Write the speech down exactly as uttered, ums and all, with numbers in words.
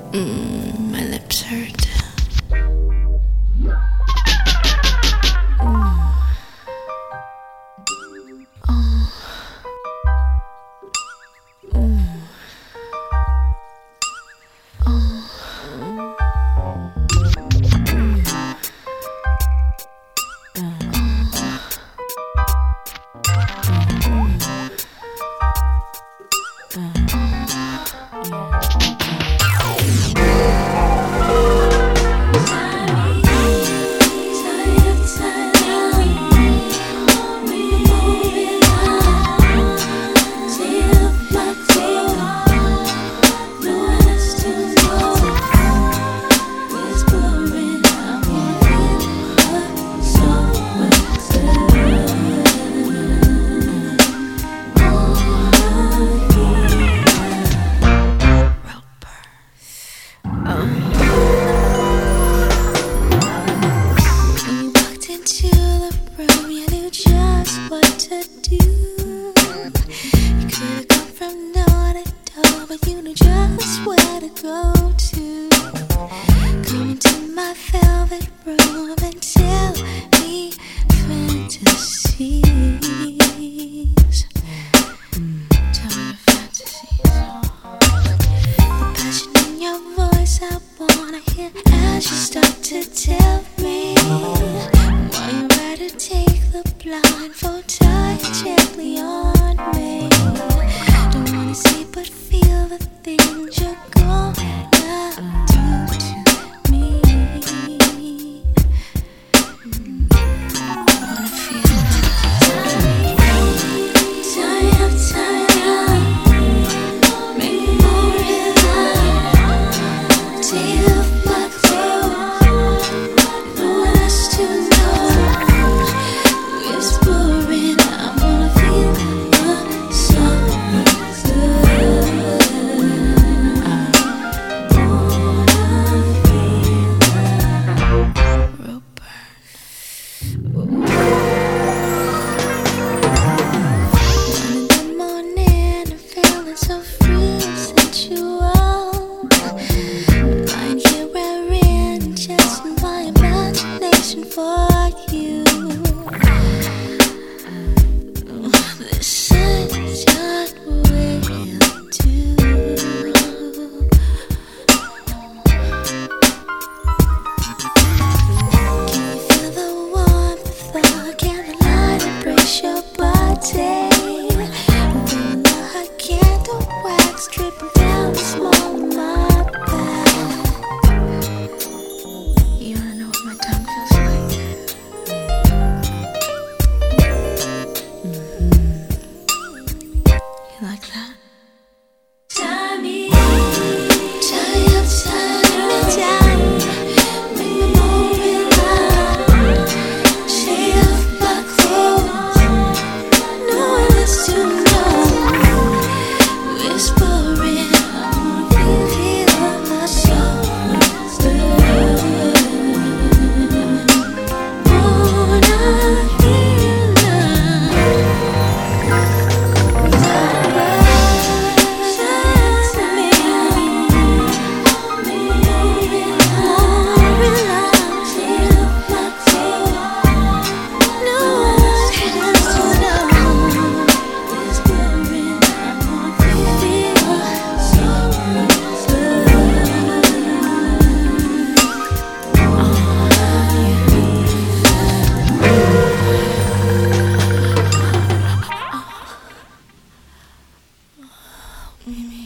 Mm, my lips hurt. As you start to tell me why you rather take the blindfold, tie gently on me. Don't wanna see but feel the things you're gonna do to me. Wanna feel tie up, tie up, make me more in love. Take Maybe